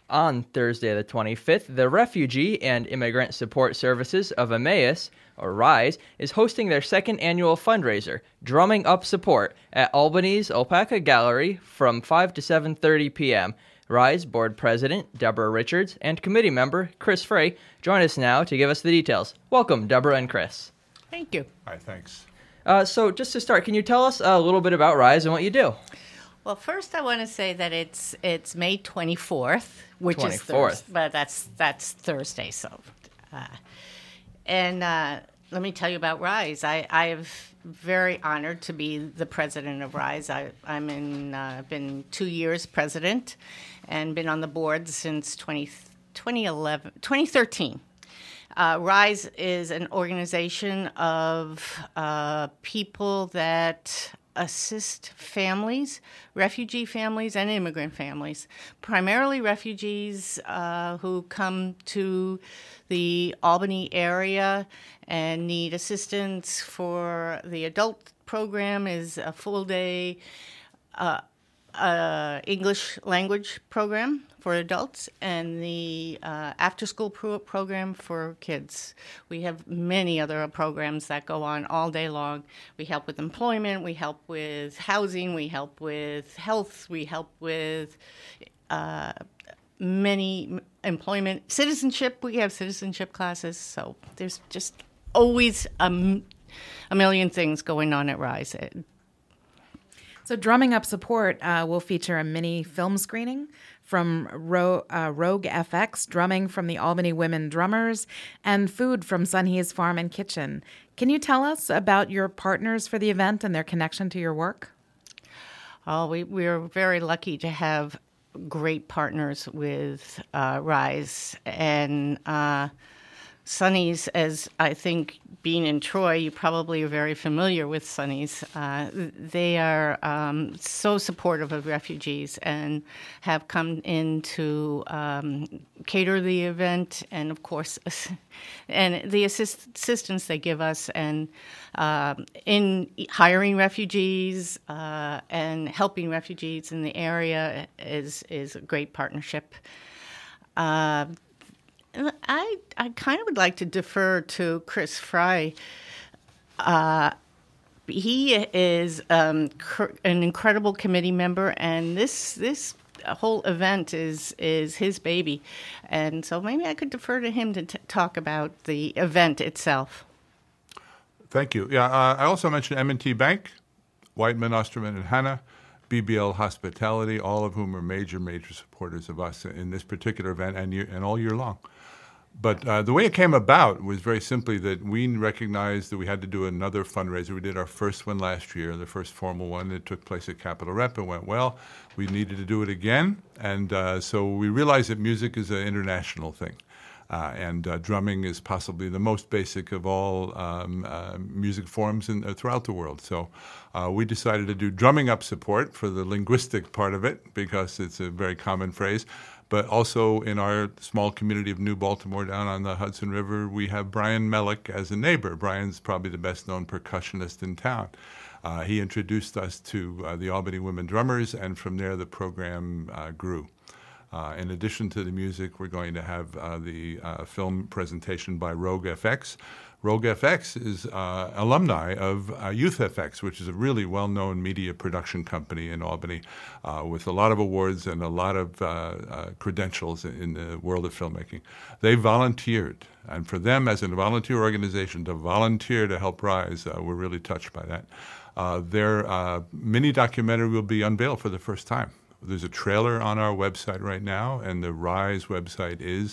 On Thursday the 25th, the Refugee and Immigrant Support Services of Emmaus, or RISE, is hosting their second annual fundraiser, Drumming Up Support, at Albany's Alpaca Gallery from 5 to 7:30 p.m. RISE Board President Deborah Richards and Committee Member Chris Frey join us now to give us the details. Welcome, Deborah and Chris. Thank you. Hi, thanks. So just to start, can you tell us a little bit about RISE and what you do? Well, first I want to say that it's May 24th, which 24th. is Thursday, but that's Thursday. So, let me tell you about RISE. I'm very honored to be the president of RISE. I've been 2 years president and been on the board since 2013. RISE is an organization of people that assist families, refugee families and immigrant families, primarily refugees who come to the Albany area and need assistance. For the adult program is a full-day English language program for adults, and the after-school program for kids. We have many other programs that go on all day long. We help with employment, we help with housing, we help with health, we help with many employment, citizenship. We have citizenship classes, so there's just always a million things going on at RISE. So Drumming Up Support will feature a mini film screening from Rogue FX, drumming from the Albany Women Drummers, and food from Sunhees Farm and Kitchen. Can you tell us about your partners for the event and their connection to your work? Oh, we're very lucky to have great partners with RISE. And Sunny's, as I think being in Troy, you probably are very familiar with Sunny's. They are so supportive of refugees and have come in to cater the event, and of course, and the assistance they give us, and in hiring refugees and helping refugees in the area is a great partnership. I kind of would like to defer to Chris Frey. He is an incredible committee member, and this whole event is his baby. And so maybe I could defer to him to talk about the event itself. Thank you. Yeah, I also mentioned M&T Bank, Whiteman, Osterman, and Hanna, BBL Hospitality, all of whom are major supporters of us in this particular event and all year long. But the way it came about was very simply that we recognized that we had to do another fundraiser. We did our first one last year, the first formal one. It took place at Capitol Rep. It went well. We needed to do it again. And so we realized that music is an international thing. And drumming is possibly the most basic of all music forms throughout the world. So we decided to do Drumming Up Support for the linguistic part of it, because it's a very common phrase. But also in our small community of New Baltimore down on the Hudson River, we have Brian Mellick as a neighbor. Brian's probably the best-known percussionist in town. He introduced us to the Albany Women Drummers, and from there the program grew. In addition to the music, we're going to have the film presentation by Rogue FX. Rogue FX is alumni of Youth FX, which is a really well-known media production company in Albany with a lot of awards and a lot of credentials in the world of filmmaking. They volunteered, and for them as a volunteer organization to volunteer to help RISE, we're really touched by that. Their mini documentary will be unveiled for the first time. There's a trailer on our website right now, and the RISE website is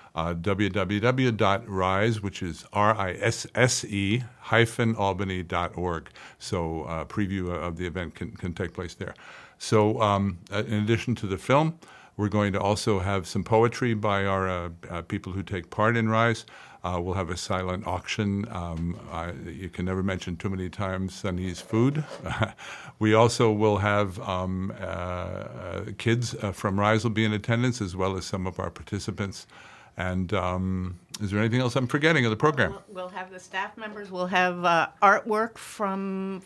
www.rise, which is RISE-albany.org. So a preview of the event can take place there. So in addition to the film, we're going to also have some poetry by our people who take part in RISE. We'll have a silent auction. You can never mention too many times Sunny's food. We also will have kids from RISE will be in attendance, as well as some of our participants. And is there anything else I'm forgetting of the program? We'll have the staff members. We'll have artwork from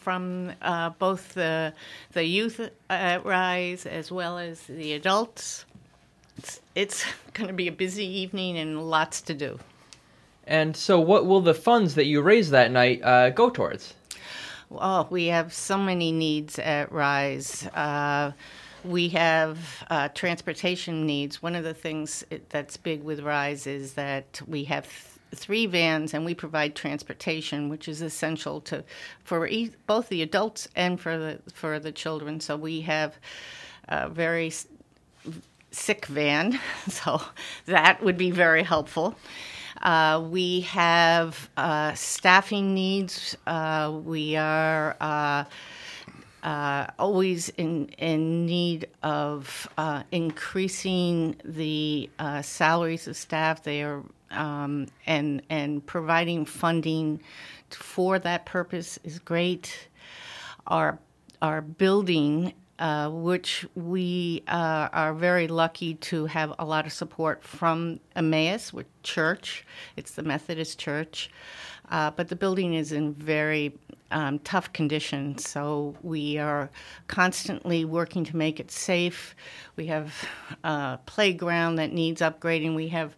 both the youth at RISE as well as the adults. it's going to be a busy evening and lots to do. And so what will the funds that you raise that night go towards? Well, we have so many needs at RISE. We have transportation needs. One of the things that's big with RISE is that we have 3 vans, and we provide transportation, which is essential for both the adults and for the children. So we have a very sick van, so that would be very helpful. We have staffing needs. We are always in need of increasing the salaries of staff. They are and providing funding for that purpose is great. Our building, which we are very lucky to have a lot of support from Emmaus, with church. It's the Methodist Church. But the building is in very tough condition, so we are constantly working to make it safe. We have a playground that needs upgrading.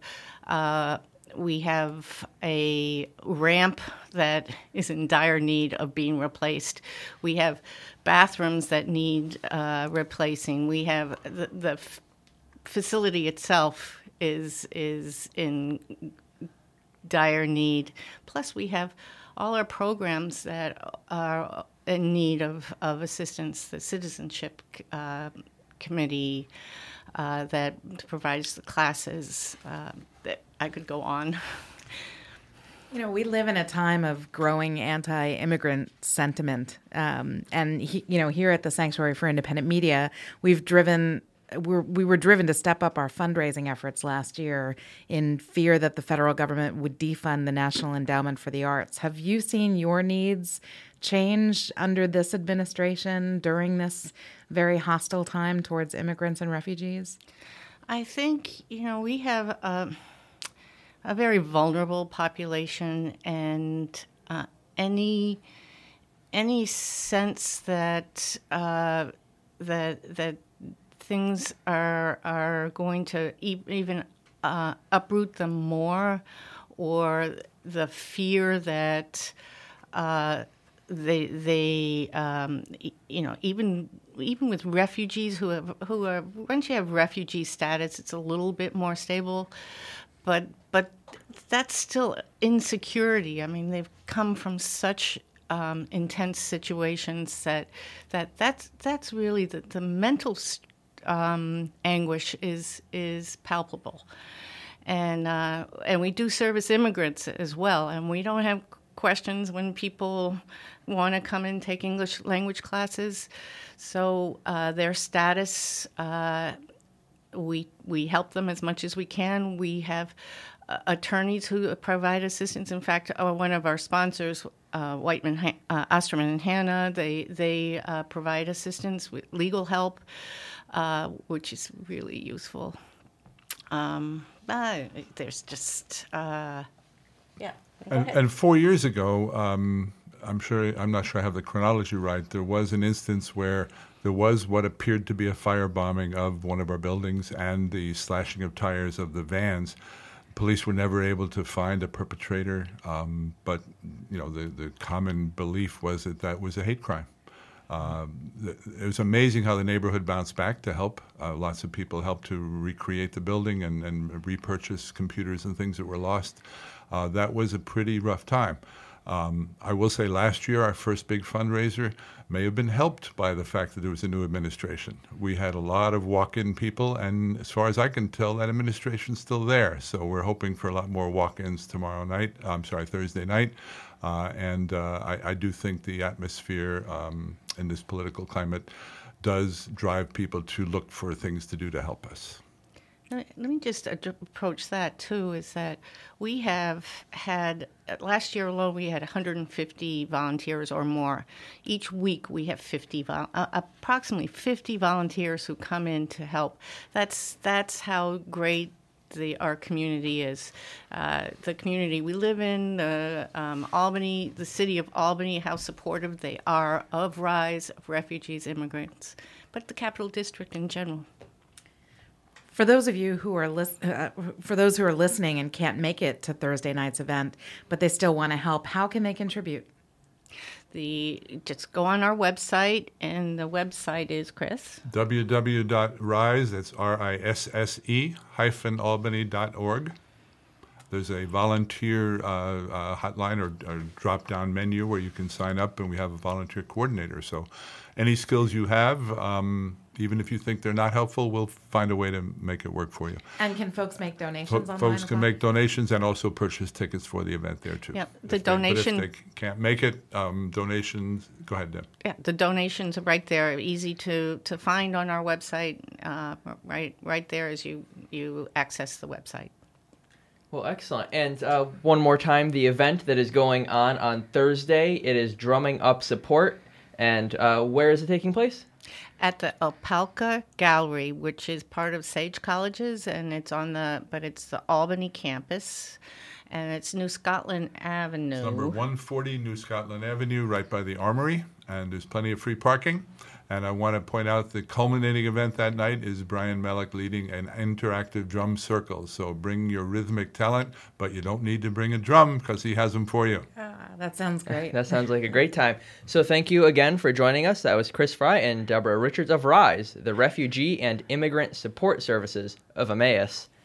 We have a ramp that is in dire need of being replaced. We have bathrooms that need replacing. We have the facility itself is in dire need. Plus, we have all our programs that are in need of assistance. The Citizenship Committee that provides the classes. That I could go on. We live in a time of growing anti-immigrant sentiment, and here at the Sanctuary for Independent Media, we were driven to step up our fundraising efforts last year in fear that the federal government would defund the National Endowment for the Arts. Have you seen your needs change under this administration during this very hostile time towards immigrants and refugees? I think, we have a very vulnerable population, and any sense that that things are going to even uproot them more, or the fear that they even with refugees who are once you have refugee status, it's a little bit more stable, but that's still insecurity. I mean, they've come from such intense situations that's really the mental anguish is palpable, and we do service immigrants as well, and we don't have questions when people want to come and take English language classes. So their status, we help them as much as we can. We have attorneys who provide assistance. In fact, one of our sponsors, Whiteman, Osterman and Hanna, they provide assistance with legal help, which is really useful. But there's just yeah. And 4 years ago, I'm not sure I have the chronology right. There was an instance where there was what appeared to be a firebombing of one of our buildings and the slashing of tires of the vans. Police were never able to find a perpetrator, but the common belief was that was a hate crime. It was amazing how the neighborhood bounced back to help. Lots of people helped to recreate the building and repurchase computers and things that were lost. That was a pretty rough time. I will say last year, our first big fundraiser may have been helped by the fact that there was a new administration. We had a lot of walk-in people, and as far as I can tell, that administration's still there. So we're hoping for a lot more walk-ins Thursday night. And I do think the atmosphere in this political climate does drive people to look for things to do to help us. Let me just approach that, too, is that we have had, last year alone, we had 150 volunteers or more. Each week we have approximately 50 volunteers who come in to help. That's how great our community is. The community we live in, Albany, the city of Albany, how supportive they are of RISE, of refugees, immigrants, but the Capital District in general. For those of you who are listening and can't make it to Thursday night's event, but they still want to help, how can they contribute? Just go on our website, and the website is, Chris? www.rise, that's RISSE, -albany.org. There's a volunteer hotline or drop-down menu where you can sign up, and we have a volunteer coordinator. So any skills you have, even if you think they're not helpful, we'll find a way to make it work for you. And can folks make donations online? Folks can make donations and also purchase tickets for the event there, too. Yeah, But if they can't make it, donations, go ahead, Deb. Yeah, the donations are right there, easy to find on our website, right there as you access the website. Well, excellent. And one more time, the event that is going on Thursday, it is Drumming Up Support. And where is it taking place? At the Opelka Gallery, which is part of Sage Colleges, and it's the Albany campus, and it's New Scotland Avenue. It's number 140 New Scotland Avenue, right by the Armory, and there's plenty of free parking. And I want to point out the culminating event that night is Brian Mellick leading an interactive drum circle. So bring your rhythmic talent, but you don't need to bring a drum because he has them for you. That sounds great. That sounds like a great time. So thank you again for joining us. That was Chris Fry and Deborah Richards of RISE, the Refugee and Immigrant Support Services of Emmaus.